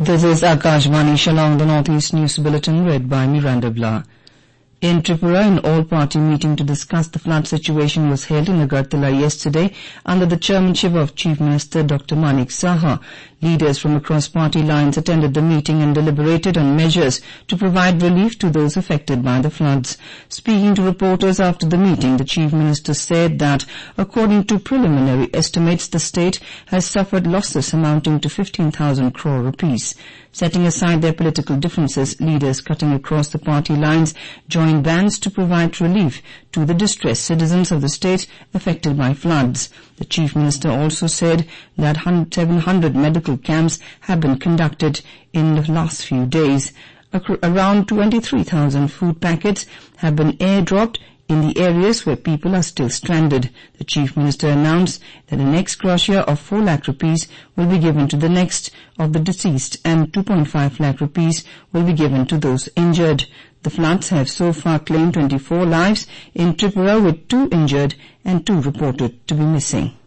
This is Akashvani Shillong, the Northeast News Bulletin, read by Miranda Blah. In Tripura, an all-party meeting to discuss the flood situation was held in Agartala yesterday under the chairmanship of Chief Minister Dr. Manik Saha. Leaders from across party lines attended the meeting and deliberated on measures to provide relief to those affected by the floods. Speaking to reporters after the meeting, the Chief Minister said that, according to preliminary estimates, the state has suffered losses amounting to 15,000 crore rupees. Setting aside their political differences, leaders cutting across the party lines joined bands to provide relief to the distressed citizens of the state affected by floods. The Chief Minister also said that 700 medical camps have been conducted in the last few days. Around 23,000 food packets have been airdropped in the areas where people are still stranded. The Chief Minister announced that an ex-gratia of 4 lakh rupees will be given to the next of the deceased and 2.5 lakh rupees will be given to those injured. The floods have so far claimed 24 lives in Tripura, with 2 injured and 2 reported to be missing.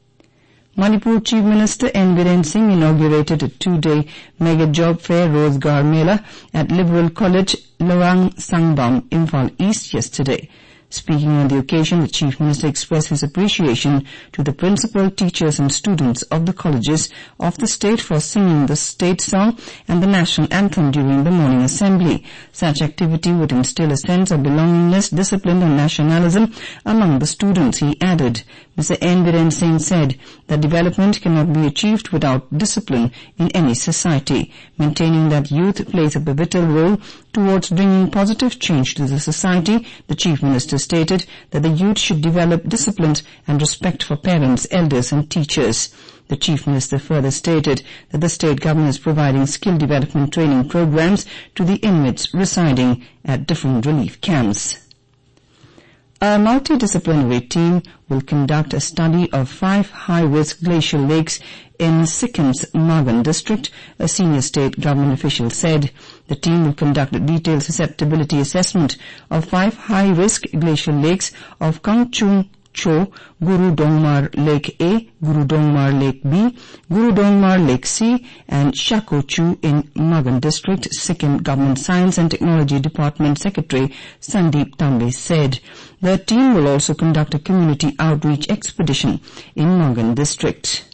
Manipur Chief Minister N. Biren Singh inaugurated a 2-day mega job fair Rozgar Mela at Liberal College, Lorang Sangbam, Imphal East yesterday. Speaking on the occasion, the Chief Minister expressed his appreciation to the principal, teachers and students of the colleges of the state for singing the state song and the national anthem during the morning assembly. Such activity would instill a sense of belongingness, discipline and nationalism among the students, he added. Mr. N. Biren Singh said that development cannot be achieved without discipline in any society. Maintaining that youth plays a pivotal role towards bringing positive change to the society, the Chief Minister stated that the youth should develop discipline and respect for parents, elders and teachers. The Chief Minister further stated that the state government is providing skill development training programs to the inmates residing at different relief camps. A multidisciplinary team will conduct a study of 5 high-risk glacial lakes in Sikkim's Magan district, a senior state government official said. The team will conduct a detailed susceptibility assessment of 5 high-risk glacial lakes of Kangchung Cho, Guru Dongmar Lake A, Guru Dongmar Lake B, Guru Dongmar Lake C and Shakochu in Magan District, Sikkim Government Science and Technology Department Secretary Sandeep Tambe said. The team will also conduct a community outreach expedition in Magan District.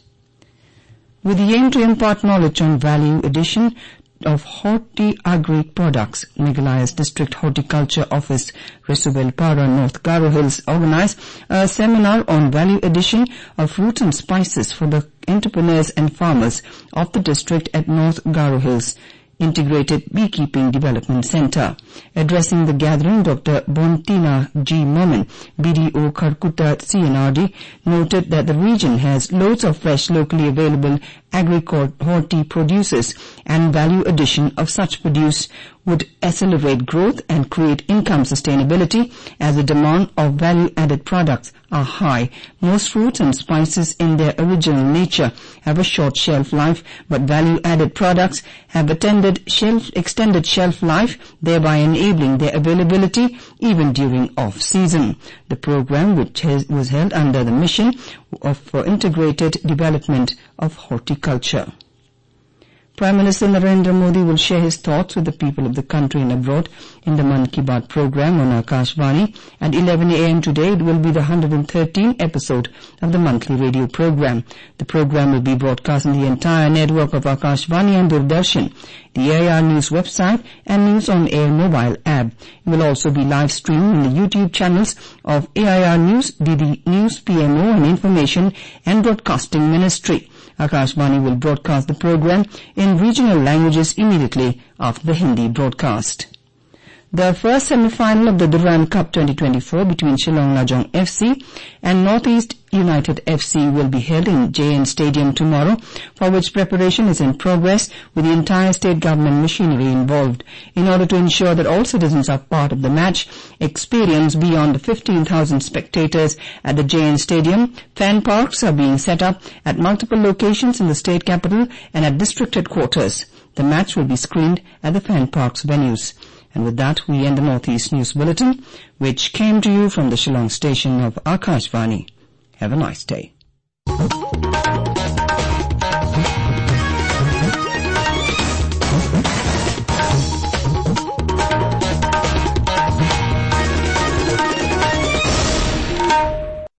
With the aim to impart knowledge on value addition of horti-agri products, Meghalaya's District Horticulture Office, Resubelpara, North Garo Hills, organized a seminar on value addition of fruits and spices for the entrepreneurs and farmers of the district at North Garo Hills Integrated Beekeeping Development Center. Addressing the gathering, Dr. Bontina G. Momin, BDO Kharkutta CNRD, noted that the region has loads of fresh, locally available agri-horti produces, and value addition of such produce would accelerate growth and create income sustainability as the demand of value-added products are high. Most fruits and spices in their original nature have a short shelf life, but value-added products have extended shelf life, thereby enabling their availability even during off-season. The program, which was held under the mission for integrated development of horticulture. Prime Minister Narendra Modi will share his thoughts with the people of the country and abroad in the Mann Ki Baat program on Akashvani. At 11 a.m. today, it will be the 113th episode of the monthly radio program. The program will be broadcast on the entire network of Akashvani and Doordarshan, the AIR News website and News on Air mobile app. It will also be live streamed on the YouTube channels of AIR News, DD News, PMO and Information and Broadcasting Ministry. Akashvani will broadcast the program in regional languages immediately after the Hindi broadcast. The first semi-final of the Durand Cup 2024 between Shillong Lajong FC and Northeast United FC will be held in JN Stadium tomorrow, for which preparation is in progress with the entire state government machinery involved. In order to ensure that all citizens are part of the match experience beyond the 15,000 spectators at the JN Stadium, fan parks are being set up at multiple locations in the state capital and at district headquarters. The match will be screened at the fan parks venues. And with that, we end the Northeast News Bulletin, which came to you from the Shillong station of Akashvani. Have a nice day.